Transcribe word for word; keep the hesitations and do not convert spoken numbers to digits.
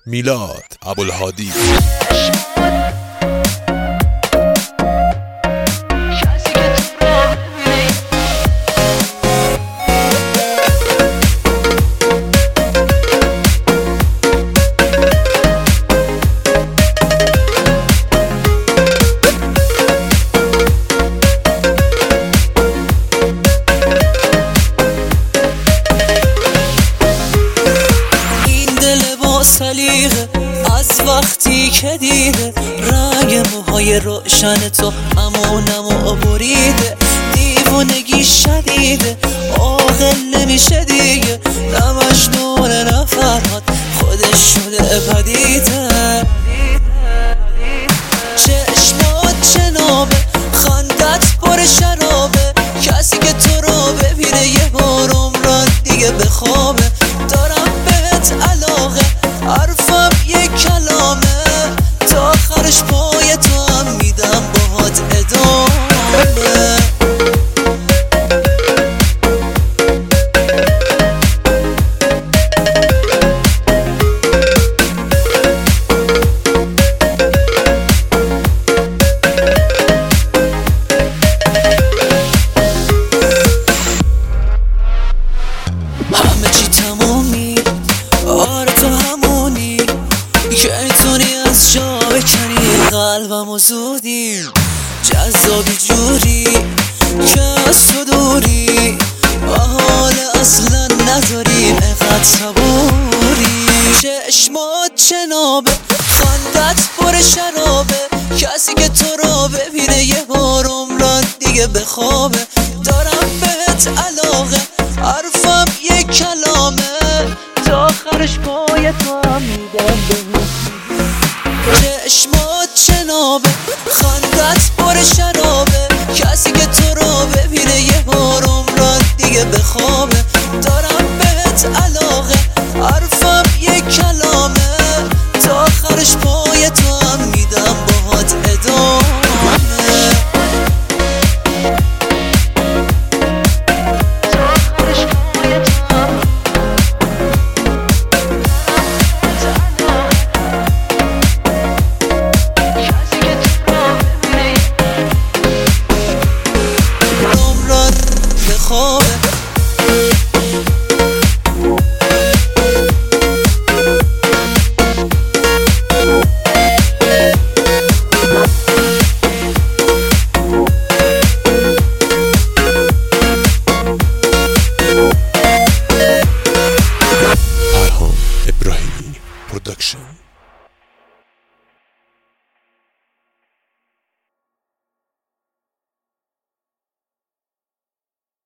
میلاد ابوالهادی. سلیقه از وقتی که دیده رنگ موهای روشن تو امونم و بریده، دیوونگی شدیده عاقل نمیشه دیگه، نه مجنون نه فرهاد خودش شده پدیده. چشمات جنابه خندت پر شرابه، کسی که تو رو ببینه یه بار عمران دیگه بخوابه. دارم بهت علاقه حرفم یک کلامه، تا آخرش پای تو هم میدم باهات ادامه. همه چی تمومی، آره تو همونی که میتونی از جا بکنی قلبم و زودی، جذابی جوری که از تو دوری و حال اصلا نداری اقدر صبوری. چشمات جنابه خندت پر شرابه، کسی که تو رو ببینه یه بار عمران دیگه بخوابه. دارم بهت علاقه حرفم یک کلامه، تا آخرش پای تو هم میدم بهت. چشمات جنابه خندت پر شرابه، کسی که تو رو ببینه یه بار عمران دیگه بخوابه. دارم بهت علاقه حرفم یک کلامه، تا آخرش پای تو هم میدم باهات ادامه. Arham Ibrahimi Production.